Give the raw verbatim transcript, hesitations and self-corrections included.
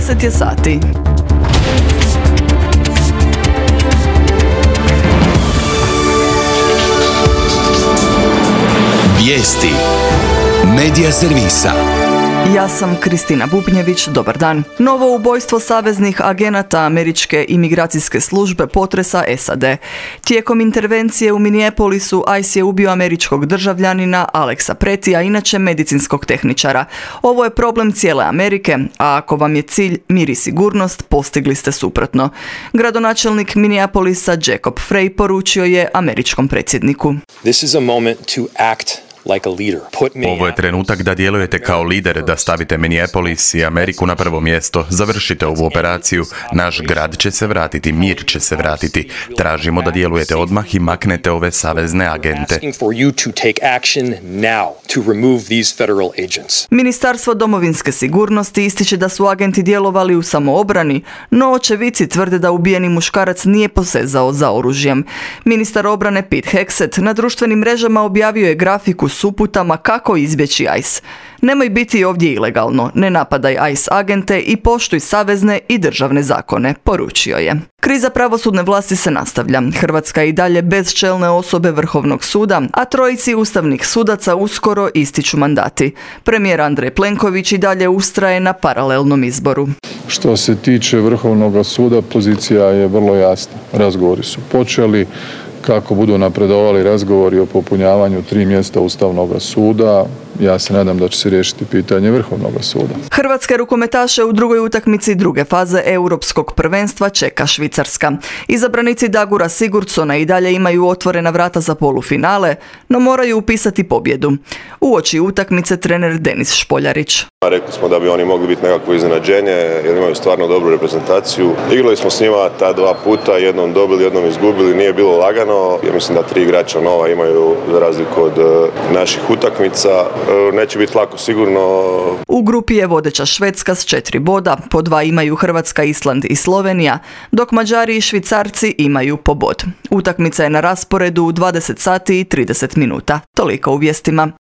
deset je sati. Vijesti Medija servisa. Ja sam Kristina Bubnjević, dobar dan. Novo ubojstvo saveznih agenata američke imigracijske službe potresa S A D. Tijekom intervencije u Minneapolisu I C E je ubio američkog državljanina Alexa Pretija, inače medicinskog tehničara. Ovo je problem cijele Amerike, a ako vam je cilj mir i sigurnost, postigli ste suprotno. Gradonačelnik Minneapolisa Jacob Frey poručio je američkom predsjedniku. This is a moment to act like a leader. Ovo je trenutak da djelujete kao lider, da stavite Minneapolis i Ameriku na prvo mjesto. Završite ovu operaciju. Naš grad će se vratiti, mir će se vratiti. Tražimo da djelujete odmah i maknete ove savezne agente. Ministarstvo domovinske sigurnosti ističe da su agenti djelovali u samoobrani, no očevici tvrde da ubijeni muškarac nije posezao za oružjem. Ministar obrane Pete Hegseth na društvenim mrežama objavio je grafiku s uputama kako izbjeći I C E. Nemoj biti ovdje ilegalno, ne napadaj I C E agente i poštuj savezne i državne zakone, poručio je. Kriza pravosudne vlasti se nastavlja. Hrvatska je i dalje bez čelne osobe Vrhovnog suda, a trojici ustavnih sudaca uskoro ističu mandati. Premijer Andrej Plenković i dalje ustraje na paralelnom izboru. Što se tiče Vrhovnog suda, pozicija je vrlo jasna. Razgovori su počeli. Kako budu napredovali razgovori o popunjavanju tri mjesta Ustavnog suda, ja se nadam da će se riješiti pitanje Vrhovnog suda. Hrvatske rukometaše u drugoj utakmici druge faze europskog prvenstva čeka Švicarska. Izabranici Dagura Sigurdsona i dalje imaju otvorena vrata za polufinale, no moraju upisati pobjedu. Uoči utakmice trener Denis Špoljarić. Rekli smo da bi oni mogli biti nekakvo iznenađenje jer imaju stvarno dobru reprezentaciju. Igrali smo s njima ta dva puta, jednom dobili, jednom izgubili, nije bilo lagano. Ja mislim da tri igrača nova imaju za razliku od naših utakmica. Neće biti lako sigurno. U grupi je vodeća Švedska s četiri boda, po dva imaju Hrvatska, Island i Slovenija, dok Mađari i Švicarci imaju po bod. Utakmica je na rasporedu u dvadeset sati i trideset minuta. Toliko u vijestima.